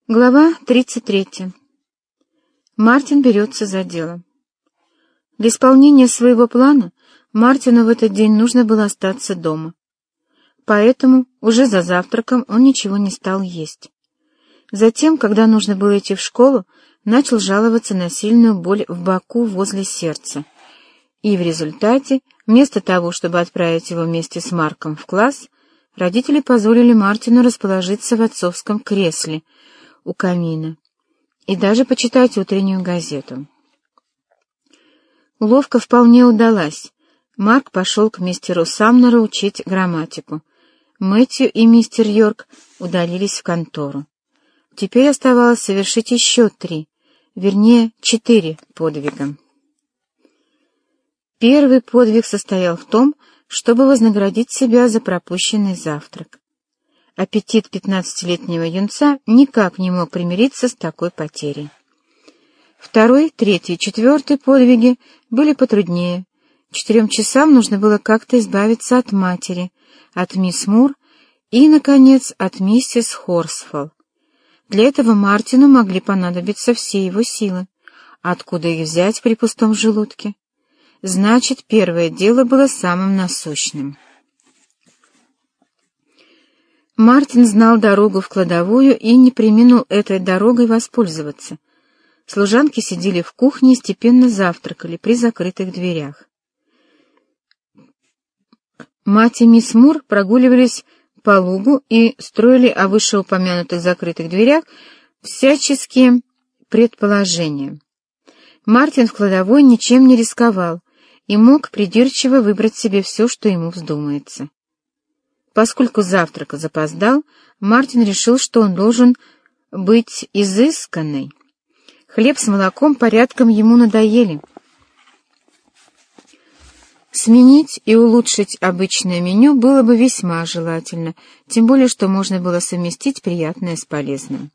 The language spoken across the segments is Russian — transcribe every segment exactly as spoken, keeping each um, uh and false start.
Глава тридцать третья. Мартин берется за дело. Для исполнения своего плана Мартину в этот день нужно было остаться дома. Поэтому уже за завтраком он ничего не стал есть. Затем, когда нужно было идти в школу, начал жаловаться на сильную боль в боку возле сердца. И в результате, вместо того, чтобы отправить его вместе с Марком в класс, родители позволили Мартину расположиться в отцовском кресле у камина и даже почитать утреннюю газету. Уловка вполне удалась. Марк пошел к мистеру Самнеру учить грамматику. Мэтью и мистер Йорк удалились в контору. Теперь оставалось совершить еще три, вернее, четыре подвига. Первый подвиг состоял в том, чтобы вознаградить себя за пропущенный завтрак. Аппетит пятнадцатилетнего юнца никак не мог примириться с такой потерей. Второй, третий и четвертый подвиги были потруднее. Четырем часам нужно было как-то избавиться от матери, от мисс Мур и, наконец, от миссис Хорсфолл. Для этого Мартину могли понадобиться все его силы. Откуда их взять при пустом желудке? Значит, первое дело было самым насущным. Мартин знал дорогу в кладовую и не преминул этой дорогой воспользоваться. Служанки сидели в кухне и степенно завтракали при закрытых дверях. Мать и мисс Мур прогуливались по лугу и строили о вышеупомянутых закрытых дверях всяческие предположения. Мартин в кладовой ничем не рисковал и мог придирчиво выбрать себе все, что ему вздумается. Поскольку завтрак запоздал, Мартин решил, что он должен быть изысканный. Хлеб с молоком порядком ему надоели. Сменить и улучшить обычное меню было бы весьма желательно, тем более что можно было совместить приятное с полезным.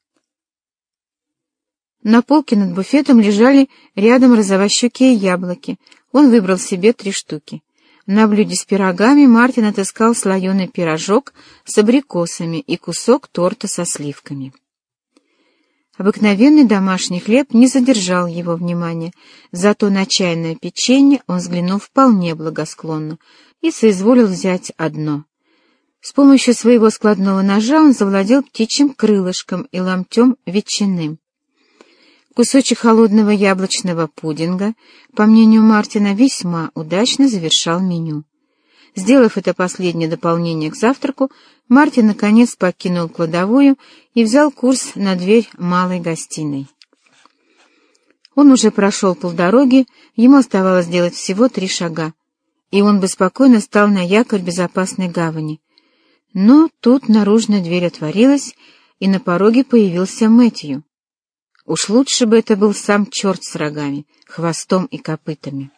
На полке над буфетом лежали рядом розовощекие яблоки. Он выбрал себе три штуки. На блюде с пирогами Мартин отыскал слоеный пирожок с абрикосами и кусок торта со сливками. Обыкновенный домашний хлеб не задержал его внимания, зато на чайное печенье он взглянул вполне благосклонно и соизволил взять одно. С помощью своего складного ножа он завладел птичьим крылышком и ломтем ветчины. Кусочек холодного яблочного пудинга, по мнению Мартина, весьма удачно завершал меню. Сделав это последнее дополнение к завтраку, Мартин наконец покинул кладовую и взял курс на дверь малой гостиной. Он уже прошел полдороги, ему оставалось сделать всего три шага, и он бы спокойно стал на якорь безопасной гавани. Но тут наружная дверь отворилась, и на пороге появился Мэтью. Уж лучше бы это был сам черт с рогами, хвостом и копытами.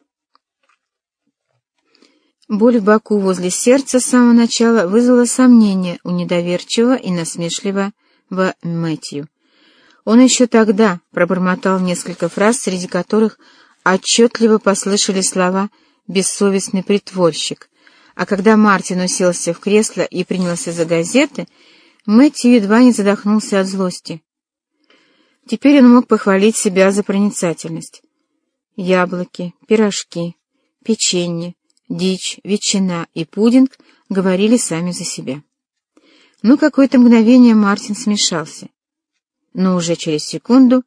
Боль в боку возле сердца с самого начала вызвала сомнения у недоверчивого и насмешливого Мэтью. Он еще тогда пробормотал несколько фраз, среди которых отчетливо послышались слова «бессовестный притворщик», а когда Мартин уселся в кресло и принялся за газеты, Мэтью едва не задохнулся от злости. Теперь он мог похвалить себя за проницательность. Яблоки, пирожки, печенье, дичь, ветчина и пудинг говорили сами за себя. Ну, какое-то мгновение Мартин смешался. Но уже через секунду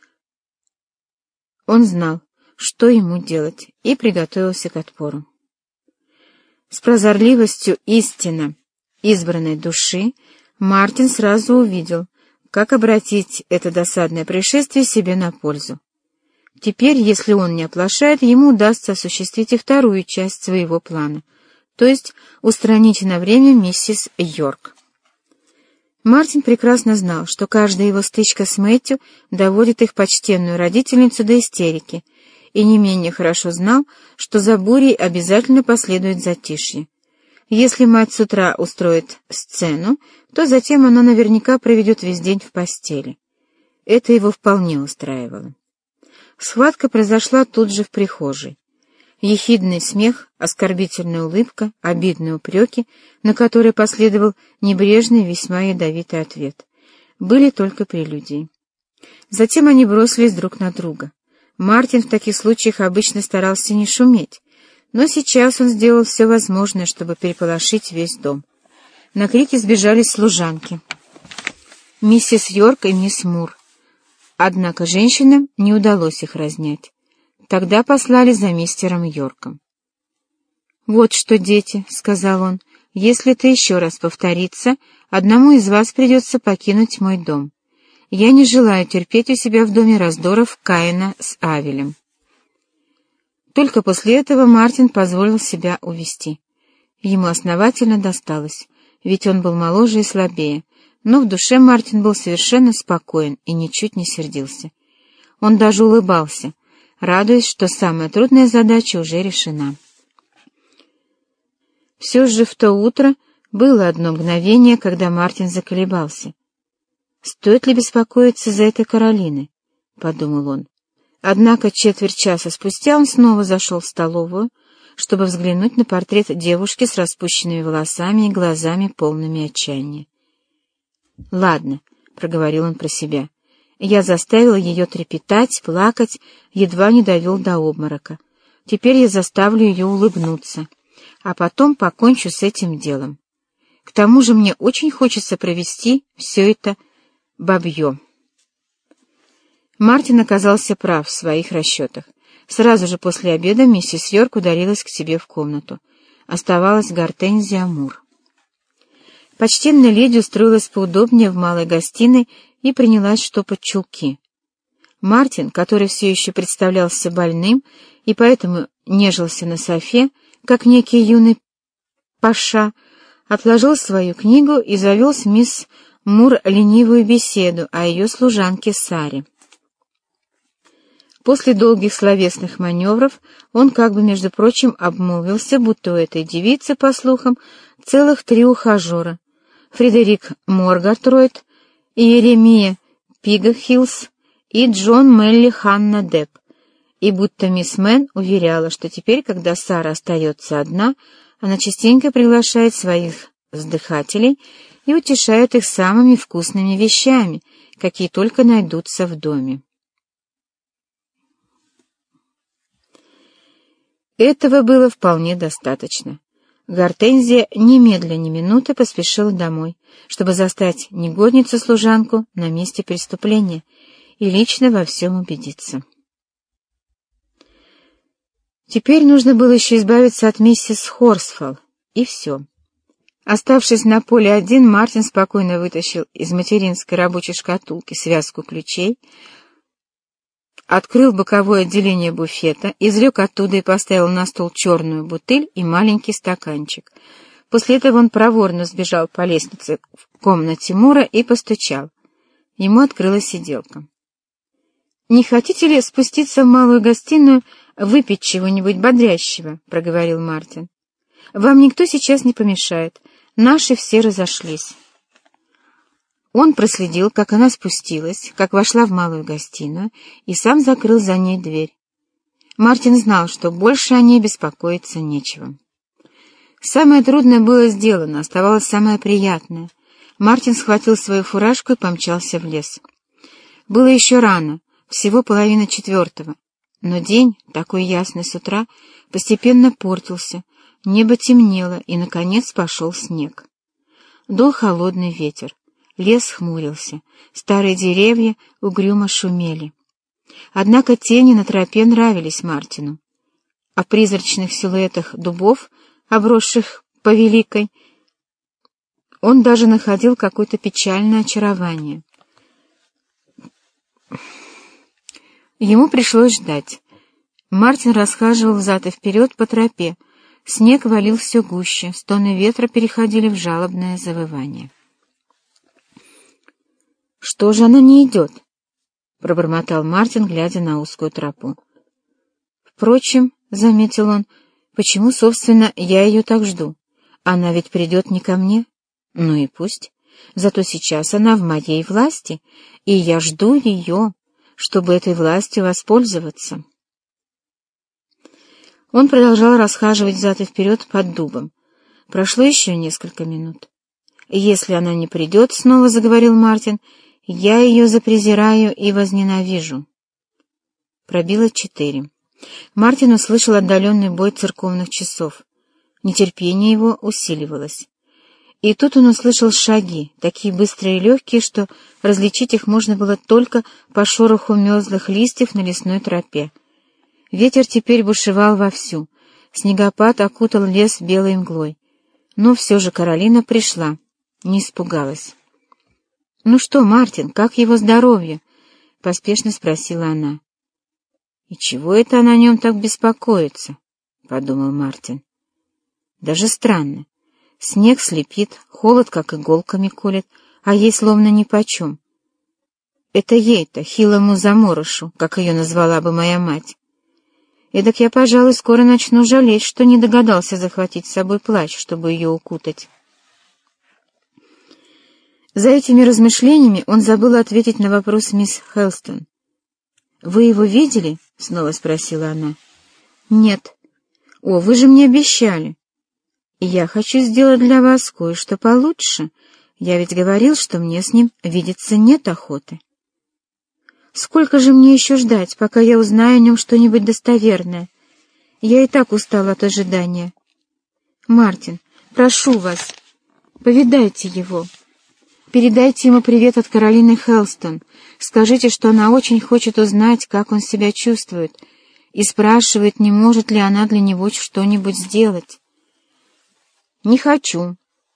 он знал, что ему делать, и приготовился к отпору. С прозорливостью истинно избранной души Мартин сразу увидел, как обратить это досадное происшествие себе на пользу. Теперь, если он не оплошает, ему удастся осуществить и вторую часть своего плана, то есть устранить на время миссис Йорк. Мартин прекрасно знал, что каждая его стычка с Мэтью доводит их почтенную родительницу до истерики, и не менее хорошо знал, что за бурей обязательно последует затишье. Если мать с утра устроит сцену, то затем она наверняка проведет весь день в постели. Это его вполне устраивало. Схватка произошла тут же в прихожей. Ехидный смех, оскорбительная улыбка, обидные упреки, на которые последовал небрежный, весьма ядовитый ответ. были только прелюдией. Затем они бросились друг на друга. Мартин в таких случаях обычно старался не шуметь, но сейчас он сделал все возможное, чтобы переполошить весь дом. На крики сбежались служанки, миссис Йорк и мисс Мур. Однако женщинам не удалось их разнять. Тогда послали за мистером Йорком. «Вот что, дети», — сказал он, — «если это еще раз повторится, одному из вас придется покинуть мой дом. Я не желаю терпеть у себя в доме раздоров Каина с Авелем». Только после этого Мартин позволил себя увести. Ему основательно досталось, ведь он был моложе и слабее, но в душе Мартин был совершенно спокоен и ничуть не сердился. Он даже улыбался, радуясь, что самая трудная задача уже решена. Все же в то утро было одно мгновение, когда Мартин заколебался. «Стоит ли беспокоиться за это Каролины?» — подумал он. Однако четверть часа спустя он снова зашел в столовую, чтобы взглянуть на портрет девушки с распущенными волосами и глазами, полными отчаяния. «Ладно», — проговорил он про себя, — «я заставил ее трепетать, плакать, едва не довел до обморока. Теперь я заставлю ее улыбнуться, а потом покончу с этим делом. К тому же мне очень хочется провести все это бабье». Мартин оказался прав в своих расчетах. Сразу же после обеда миссис Йорк удалилась к себе в комнату. Оставалась Гортензия Мур. Почтенная леди устроилась поудобнее в малой гостиной и принялась штопать чулки. Мартин, который все еще представлялся больным и поэтому нежился на софе, как некий юный паша, отложил свою книгу и завел с мисс Мур ленивую беседу о ее служанке Саре. После долгих словесных маневров он как бы, между прочим, обмолвился, будто у этой девицы, по слухам, целых три ухажера: Фредерик Моргартройд, Иеремия Пигахилс и Джон Мелли Ханна Депп, и будто мисс Мэн уверяла, что теперь, когда Сара остается одна, она частенько приглашает своих вздыхателей и утешает их самыми вкусными вещами, какие только найдутся в доме. Этого было вполне достаточно. Гортензия немедля ни минуты поспешила домой, чтобы застать негодницу-служанку на месте преступления и лично во всем убедиться. Теперь нужно было еще избавиться от миссис Хорсфолл, и все. Оставшись на поле один, Мартин спокойно вытащил из материнской рабочей шкатулки связку ключей, открыл боковое отделение буфета, извлек оттуда и поставил на стол черную бутыль и маленький стаканчик. После этого он проворно сбежал по лестнице в комнате Мура и постучал. Ему открылась сиделка. «Не хотите ли спуститься в малую гостиную, выпить чего-нибудь бодрящего?» — проговорил Мартин. «Вам никто сейчас не помешает. Наши все разошлись». Он проследил, как она спустилась, как вошла в малую гостиную, и сам закрыл за ней дверь. Мартин знал, что больше о ней беспокоиться нечего. Самое трудное было сделано, оставалось самое приятное. Мартин схватил свою фуражку и помчался в лес. Было еще рано, всего половина четвертого, но день, такой ясный с утра, постепенно портился, небо темнело, и, наконец, пошел снег. Дул холодный ветер. Лес хмурился, старые деревья угрюмо шумели. Однако тени на тропе нравились Мартину, а в призрачных силуэтах дубов, обросших повеликой, он даже находил какое-то печальное очарование. Ему пришлось ждать. Мартин расхаживал взад и вперед по тропе, снег валил все гуще, стоны ветра переходили в жалобное завывание. «Что же она не идет?» — пробормотал Мартин, глядя на узкую тропу. «Впрочем, — заметил он, — почему, собственно, я ее так жду? Она ведь придет не ко мне. Ну и пусть. Зато сейчас она в моей власти, и я жду ее, чтобы этой властью воспользоваться». Он продолжал расхаживать взад и вперед под дубом. Прошло еще несколько минут. «Если она не придет, — снова заговорил Мартин, — Я ее запрезираю и возненавижу. Пробило четыре. Мартин услышал отдаленный бой церковных часов. Нетерпение его усиливалось. И тут он услышал шаги, такие быстрые и легкие, что различить их можно было только по шороху мерзлых листьев на лесной тропе. Ветер теперь бушевал вовсю, снегопад окутал лес белой мглой. Но все же Каролина пришла, не испугалась. — Ну что, Мартин, как его здоровье? — поспешно спросила она. — И чего это она о нем так беспокоится? — подумал Мартин. — Даже странно. Снег слепит, холод как иголками колет, а ей словно нипочем. Это ей-то, хилому заморышу, как ее назвала бы моя мать. Эдак я, пожалуй, скоро начну жалеть, что не догадался захватить с собой плащ, чтобы ее укутать. За этими размышлениями он забыл ответить на вопрос мисс Хелстон. «Вы его видели?» — снова спросила она. «Нет». «О, вы же мне обещали». «Я хочу сделать для вас кое-что получше. Я ведь говорил, что мне с ним видеться нет охоты». «Сколько же мне еще ждать, пока я узнаю о нем что-нибудь достоверное? Я и так устала от ожидания. Мартин, прошу вас, повидайте его. Передайте ему привет от Каролины Хелстон. Скажите, что она очень хочет узнать, как он себя чувствует, и спрашивает, не может ли она для него что-нибудь сделать». «Не хочу».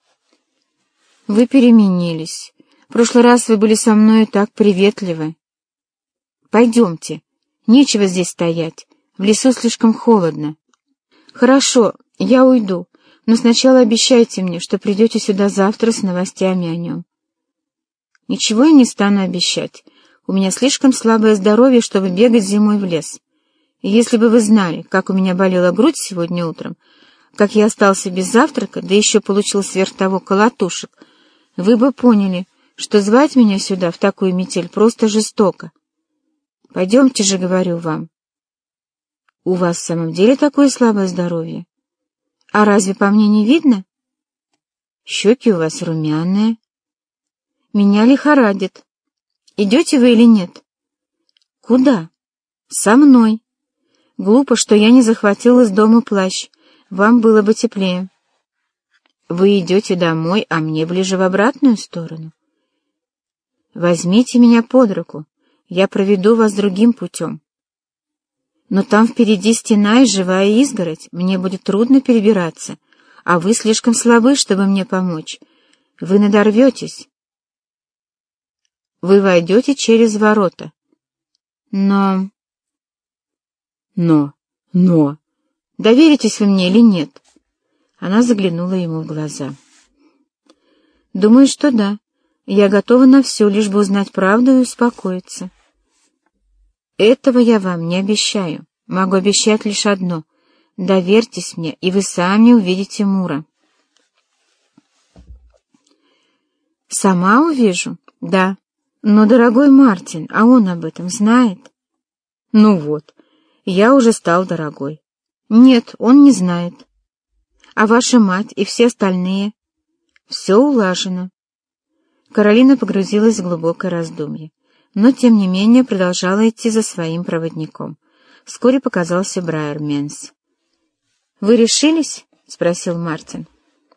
«Вы переменились. В прошлый раз вы были со мной так приветливы. Пойдемте. Нечего здесь стоять. В лесу слишком холодно». «Хорошо, я уйду, но сначала обещайте мне, что придете сюда завтра с новостями о нем». «Ничего я не стану обещать. У меня слишком слабое здоровье, чтобы бегать зимой в лес. И если бы вы знали, как у меня болела грудь сегодня утром, как я остался без завтрака, да еще получил сверх того колотушек, вы бы поняли, что звать меня сюда в такую метель просто жестоко. Пойдемте же, говорю вам». «У вас в самом деле такое слабое здоровье? А разве по мне не видно? Щеки у вас румяные. Меня лихорадит. Идете вы или нет?» «Куда?» «Со мной. Глупо, что я не захватил из дома плащ. Вам было бы теплее». «Вы идете домой, а мне ближе в обратную сторону?» «Возьмите меня под руку, я проведу вас другим путем. Но там впереди стена и живая изгородь, мне будет трудно перебираться, а вы слишком слабы, чтобы мне помочь. Вы надорветесь. Вы войдете через ворота. Но... Но... Но... Доверитесь вы мне или нет?» Она заглянула ему в глаза. «Думаю, что да. Я готова на все, лишь бы узнать правду и успокоиться». «Этого я вам не обещаю. Могу обещать лишь одно. Доверьтесь мне, и вы сами увидите Мура». «Сама увижу? Да. Но, дорогой Мартин, а он об этом знает?» «Ну вот, я уже стал дорогой». «Нет, он не знает». «А ваша мать и все остальные?» «Все улажено». Каролина погрузилась в глубокое раздумье, но, тем не менее, продолжала идти за своим проводником. Вскоре показался Брайер-Менс. «Вы решились?» — спросил Мартин.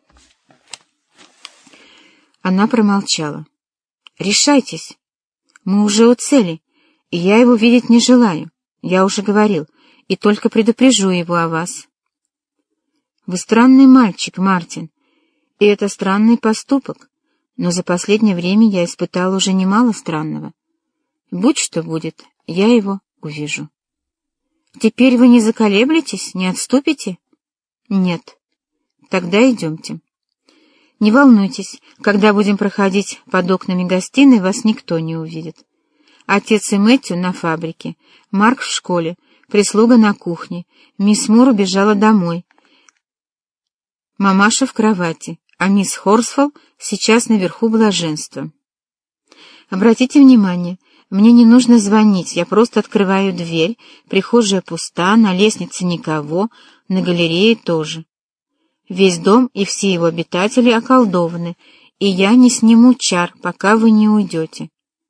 Она промолчала. «Решайтесь. Мы уже у цели, и я его видеть не желаю. Я уже говорил, и только предупрежу его о вас». «Вы странный мальчик, Мартин, и это странный поступок, но за последнее время я испытал уже немало странного. Будь что будет, я его увижу». «Теперь вы не заколеблетесь, не отступите?» «Нет». «Тогда идемте. Не волнуйтесь, когда будем проходить под окнами гостиной, вас никто не увидит. Отец и Мэтью на фабрике, Марк в школе, прислуга на кухне, мисс Мур убежала домой, мамаша в кровати, а мисс Хорсфолл сейчас наверху блаженства. Обратите внимание, мне не нужно звонить, я просто открываю дверь, прихожая пуста, на лестнице никого, на галерее тоже. Весь дом и все его обитатели околдованы, и я не сниму чар, пока вы не уйдете.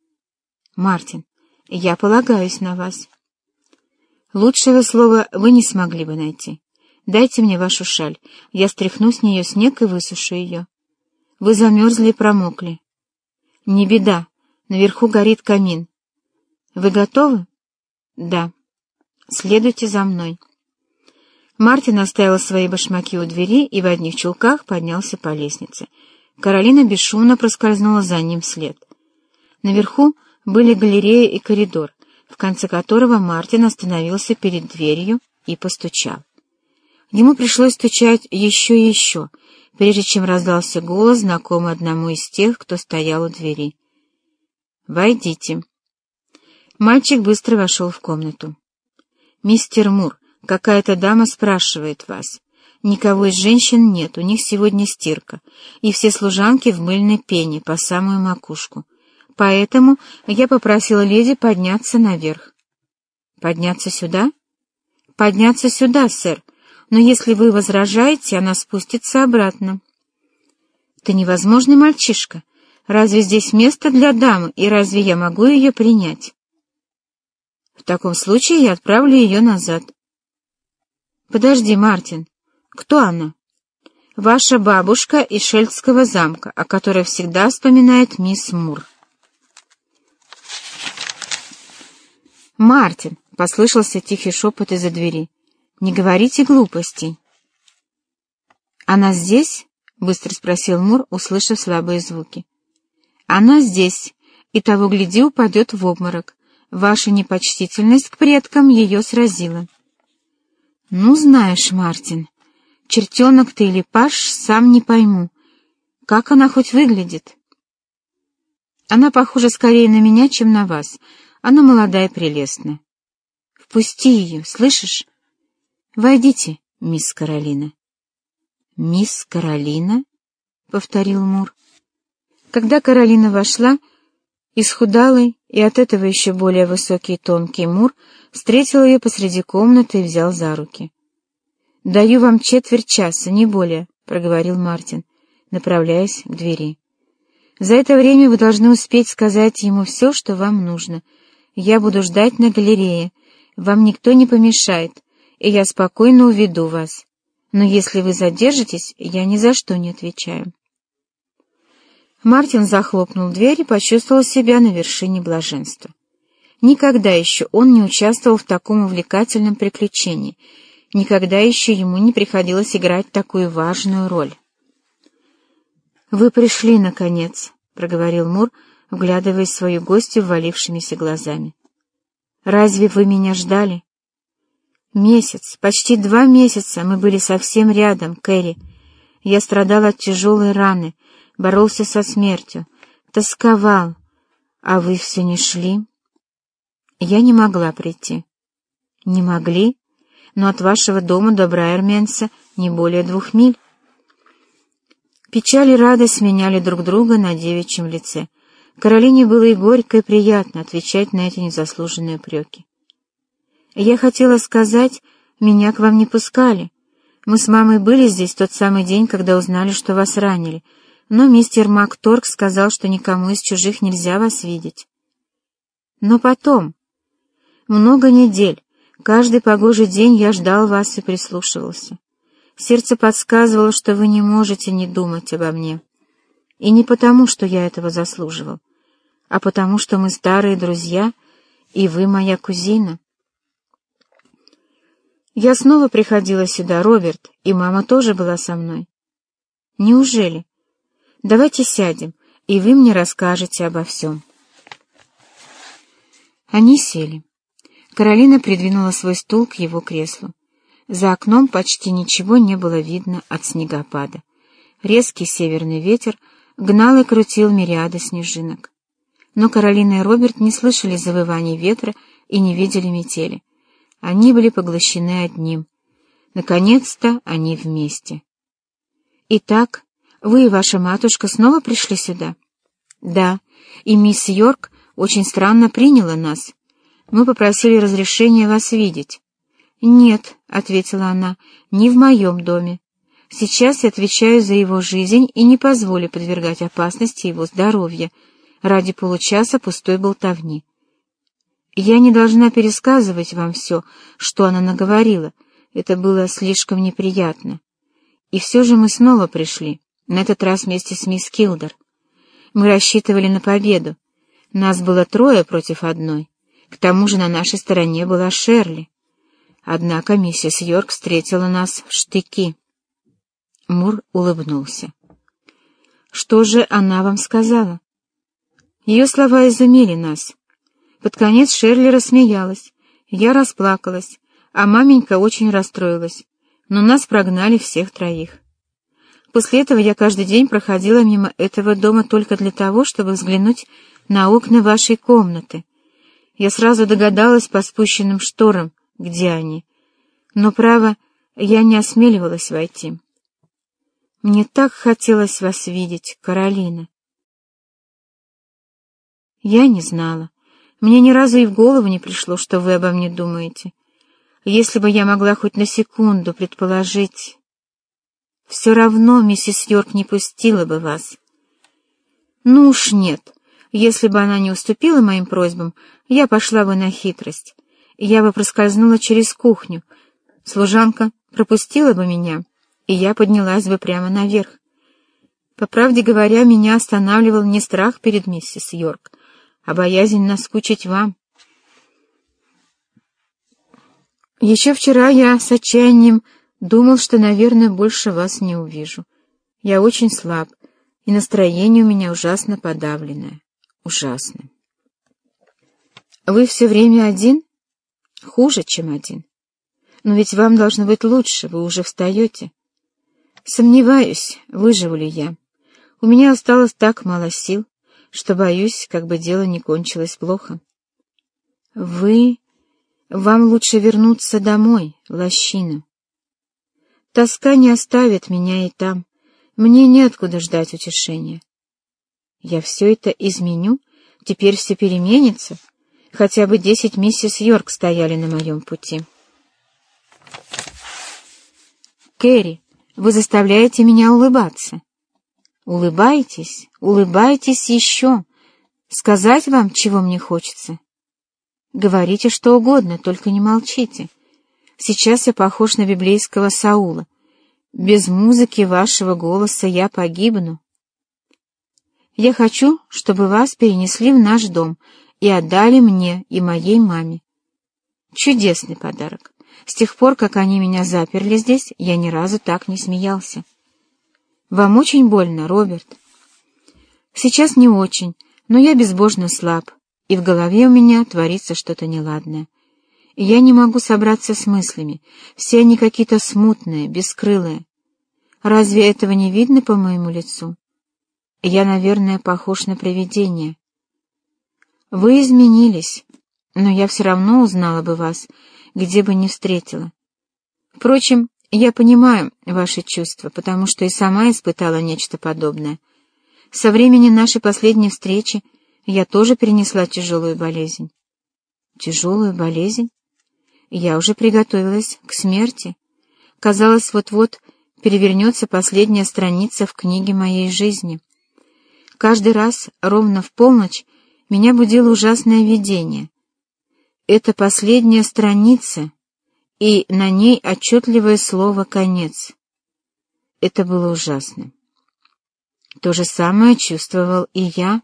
Мартин, я полагаюсь на вас. Лучшего слова вы не смогли бы найти. Дайте мне вашу шаль, я стряхну с нее снег и высушу ее. Вы замерзли и промокли. Не беда, наверху горит камин. Вы готовы? Да. Следуйте за мной. Мартин оставил свои башмаки у двери и в одних чулках поднялся по лестнице. Каролина бесшумно проскользнула за ним вслед. Наверху были галерея и коридор, в конце которого Мартин остановился перед дверью и постучал. Ему пришлось стучать еще и еще, прежде чем раздался голос, знакомый одному из тех, кто стоял у двери. «Войдите». Мальчик быстро вошел в комнату. «Мистер Мур, какая-то дама спрашивает вас. Никого из женщин нет, у них сегодня стирка, и все служанки в мыльной пене по самую макушку. Поэтому я попросила леди подняться наверх». «Подняться сюда?» «Подняться сюда, сэр. Но если вы возражаете, она спустится обратно». «Ты невозможный мальчишка. Разве здесь место для дамы, и разве я могу ее принять?» «В таком случае я отправлю ее назад». «Подожди, Мартин. Кто она?» «Ваша бабушка из Шельдского замка, о которой всегда вспоминает мисс Мур». «Мартин!» — послышался тихий шепот из-за двери. «Не говорите глупостей». «Она здесь?» — быстро спросил Мур, услышав слабые звуки. «Она здесь, и того гляди упадет в обморок. Ваша непочтительность к предкам ее сразила». «Ну, знаешь, Мартин, чертенок ты или паж, сам не пойму. Как она хоть выглядит?» «Она похожа скорее на меня, чем на вас. Она молодая и прелестная». «Впусти ее, слышишь? Войдите, мисс Каролина». «Мисс Каролина?» — повторил Мур. Когда Каролина вошла, исхудалый и от этого еще более высокий и тонкий Мур встретил ее посреди комнаты и взял за руки. «Даю вам четверть часа, не более», — проговорил Мартин, направляясь к двери. «За это время вы должны успеть сказать ему все, что вам нужно. Я буду ждать на галерее, вам никто не помешает, и я спокойно уведу вас. Но если вы задержитесь, я ни за что не отвечаю». Мартин захлопнул дверь и почувствовал себя на вершине блаженства. Никогда еще он не участвовал в таком увлекательном приключении, никогда еще ему не приходилось играть такую важную роль. «Вы пришли, наконец», — проговорил Мур, вглядываясь в свою гостью ввалившимися глазами. «Разве вы меня ждали?» «Месяц, почти два месяца мы были совсем рядом, Кэрри. Я страдал от тяжелой раны, боролся со смертью, тосковал, а вы все не шли». «Я не могла прийти». «Не могли? Но от вашего дома до Брайерменса не более двух миль». Печаль и радость сменяли друг друга на девичьем лице. Каролине было и горько, и приятно отвечать на эти незаслуженные упреки. «Я хотела сказать, меня к вам не пускали. Мы с мамой были здесь тот самый день, когда узнали, что вас ранили, но мистер МакТорг сказал, что никому из чужих нельзя вас видеть. Но потом, много недель, каждый погожий день я ждал вас и прислушивался. Сердце подсказывало, что вы не можете не думать обо мне. И не потому, что я этого заслуживал, а потому, что мы старые друзья, и вы моя кузина. Я снова приходила сюда, Роберт, и мама тоже была со мной. Неужели? Давайте сядем, и вы мне расскажете обо всем». Они сели. Каролина придвинула свой стул к его креслу. За окном почти ничего не было видно от снегопада. Резкий северный ветер гнал и крутил мириады снежинок. Но Каролина и Роберт не слышали завываний ветра и не видели метели. Они были поглощены одним. Наконец-то они вместе. «Итак, вы и ваша матушка снова пришли сюда?» «Да, и мисс Йорк очень странно приняла нас. Мы попросили разрешения вас видеть». «Нет», — ответила она, — «не в моем доме. Сейчас я отвечаю за его жизнь и не позволю подвергать опасности его здоровья ради получаса пустой болтовни. Я не должна пересказывать вам все, что она наговорила. Это было слишком неприятно. И все же мы снова пришли, на этот раз вместе с мисс Килдер. Мы рассчитывали на победу. Нас было трое против одной. К тому же на нашей стороне была Шерли. Однако миссис Йорк встретила нас в штыки. Мур улыбнулся. «Что же она вам сказала?» Ее слова изумили нас. Под конец Шерли рассмеялась, я расплакалась, а маменька очень расстроилась, но нас прогнали всех троих. После этого я каждый день проходила мимо этого дома только для того, чтобы взглянуть на окна вашей комнаты. Я сразу догадалась по спущенным шторам, где они, но, право, я не осмеливалась войти. Мне так хотелось вас видеть, Каролина. Я не знала. Мне ни разу и в голову не пришло, что вы обо мне думаете. Если бы я могла хоть на секунду предположить... Все равно миссис Йорк не пустила бы вас. Ну уж нет. Если бы она не уступила моим просьбам, я пошла бы на хитрость. Я бы проскользнула через кухню. Служанка пропустила бы меня, и я поднялась бы прямо наверх. По правде говоря, меня останавливал не страх перед миссис Йорк, а боязнь наскучить вам. Еще вчера я с отчаянием думал, что, наверное, больше вас не увижу. Я очень слаб, и настроение у меня ужасно подавленное. Ужасно. Вы все время один? Хуже, чем один. Но ведь вам должно быть лучше, вы уже встаете. Сомневаюсь, выживу ли я. У меня осталось так мало сил, что боюсь, как бы дело не кончилось плохо. Вы... Вам лучше вернуться домой, в лощину. Тоска не оставит меня и там. Мне неоткуда ждать утешения. Я все это изменю, теперь все переменится. Хотя бы десять миссис Йорк стояли на моем пути. Кэрри, вы заставляете меня улыбаться. Улыбайтесь, улыбайтесь еще. Сказать вам, чего мне хочется? Говорите что угодно, только не молчите. Сейчас я похож на библейского Саула. Без музыки вашего голоса я погибну. Я хочу, чтобы вас перенесли в наш дом и отдали мне и моей маме. Чудесный подарок. С тех пор, как они меня заперли здесь, я ни разу так не смеялся. Вам очень больно, Роберт? Сейчас не очень, но я безбожно слаб, и в голове у меня творится что-то неладное. И я не могу собраться с мыслями, все они какие-то смутные, бескрылые. Разве этого не видно по моему лицу? Я, наверное, похож на привидение. Вы изменились, но я все равно узнала бы вас, где бы ни встретила. Впрочем, я понимаю ваши чувства, потому что и сама испытала нечто подобное. Со времени нашей последней встречи я тоже перенесла тяжелую болезнь. Тяжелую болезнь? Я уже приготовилась к смерти. Казалось, вот-вот перевернется последняя страница в книге моей жизни. Каждый раз, ровно в полночь, меня будило ужасное видение. Это последняя страница, и на ней отчетливое слово «конец». Это было ужасно. То же самое чувствовал и я.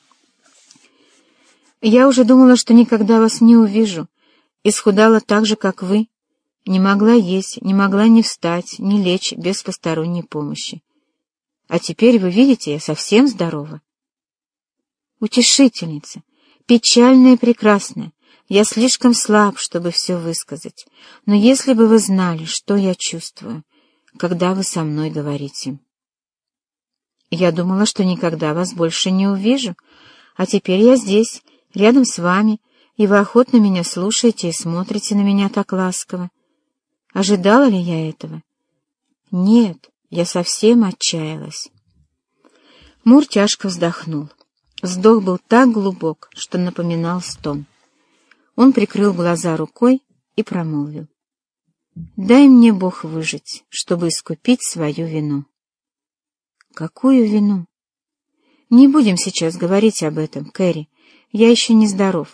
Я уже думала, что никогда вас не увижу, исхудала так же, как вы, не могла есть, не могла ни встать, ни лечь без посторонней помощи. А теперь, вы видите, я совсем здорова. Утешительница, печальная и прекрасная, я слишком слаб, чтобы все высказать, но если бы вы знали, что я чувствую, когда вы со мной говорите. Я думала, что никогда вас больше не увижу, а теперь я здесь, рядом с вами, и вы охотно меня слушаете и смотрите на меня так ласково. Ожидала ли я этого? Нет, я совсем отчаялась. Мур тяжко вздохнул. Вздох был так глубок, что напоминал стон. Он прикрыл глаза рукой и промолвил: «Дай мне, Бог, выжить, чтобы искупить свою вину». «Какую вину?» «Не будем сейчас говорить об этом, Кэрри. Я еще не здоров,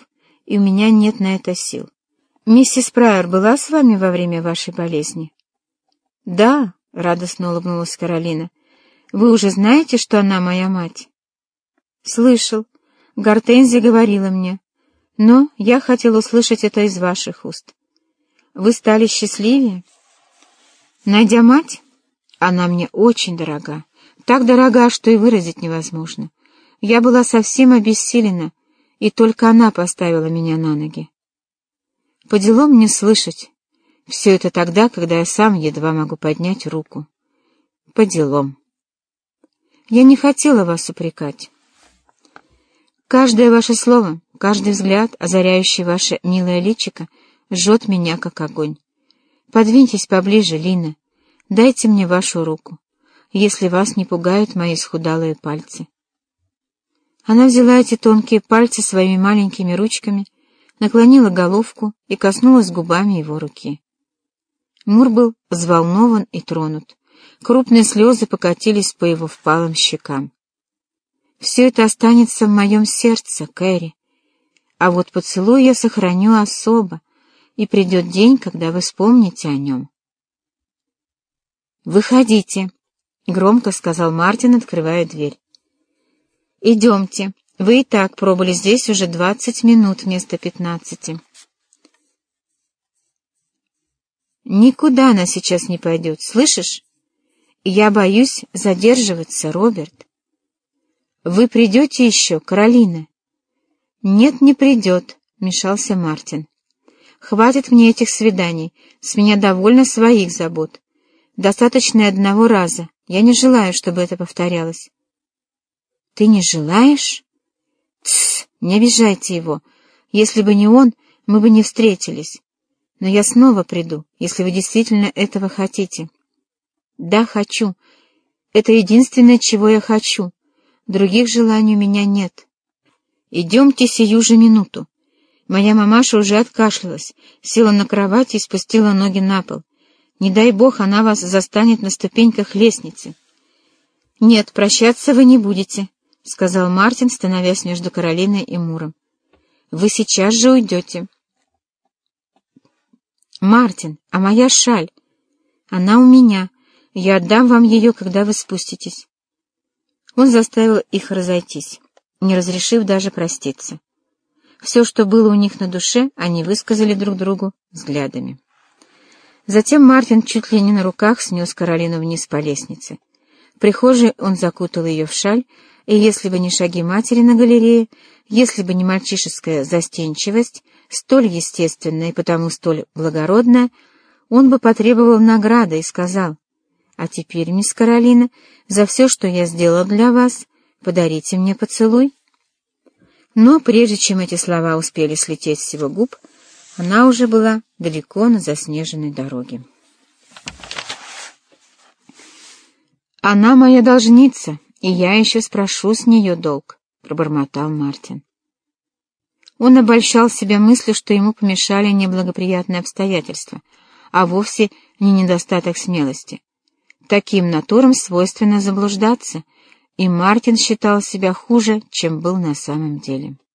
и у меня нет на это сил. Миссис Прайер была с вами во время вашей болезни? Да, — радостно улыбнулась Каролина. Вы уже знаете, что она моя мать? Слышал. Гортензия говорила мне. Но я хотел услышать это из ваших уст. Вы стали счастливее? Найдя мать? Она мне очень дорога. Так дорога, что и выразить невозможно. Я была совсем обессилена, и только она поставила меня на ноги. По делам мне слышать. Все это тогда, когда я сам едва могу поднять руку. По делам. Я не хотела вас упрекать. Каждое ваше слово, каждый взгляд, озаряющий ваше милое личико, жжет меня, как огонь. Подвиньтесь поближе, Лина, дайте мне вашу руку, если вас не пугают мои исхудалые пальцы. Она взяла эти тонкие пальцы своими маленькими ручками, наклонила головку и коснулась губами его руки. Мур был взволнован и тронут. Крупные слезы покатились по его впалым щекам. «Все это останется в моем сердце, Кэрри, а вот поцелуй я сохраню особо, и придет день, когда вы вспомните о нем». «Выходите», — громко сказал Мартин, открывая дверь. «Идемте, вы и так пробыли здесь уже двадцать минут вместо пятнадцати». «Никуда она сейчас не пойдет, слышишь? Я боюсь задерживаться, Роберт». «Вы придете еще, Каролина?» «Нет, не придет», — вмешался Мартин. «Хватит мне этих свиданий, с меня довольно своих забот. Достаточно и одного раза, я не желаю, чтобы это повторялось». «Ты не желаешь?» «Тссс, не обижайте его. Если бы не он, мы бы не встретились. Но я снова приду, если вы действительно этого хотите». «Да, хочу. Это единственное, чего я хочу. Других желаний у меня нет. Идемте сию же минуту». Моя мамаша уже откашлялась, села на кровать и спустила ноги на пол. Не дай бог, она вас застанет на ступеньках лестницы. «Нет, прощаться вы не будете», — сказал Мартин, становясь между Каролиной и Муром. «Вы сейчас же уйдете». «Мартин, а моя шаль? Она у меня. Я отдам вам ее, когда вы спуститесь». Он заставил их разойтись, не разрешив даже проститься. Все, что было у них на душе, они высказали друг другу взглядами. Затем Мартин чуть ли не на руках снес Каролину вниз по лестнице. В прихожей он закутал ее в шаль, и если бы не шаги матери на галерее, если бы не мальчишеская застенчивость, столь естественная и потому столь благородная, он бы потребовал награды и сказал: «А теперь, мисс Каролина, за все, что я сделал для вас, подарите мне поцелуй». Но прежде чем эти слова успели слететь с его губ, она уже была далеко на заснеженной дороге. «Она моя должница, и я еще спрошу с нее долг», — пробормотал Мартин. Он обольщал себя мыслью, что ему помешали неблагоприятные обстоятельства, а вовсе не недостаток смелости. Таким натурам свойственно заблуждаться, и Мартин считал себя хуже, чем был на самом деле.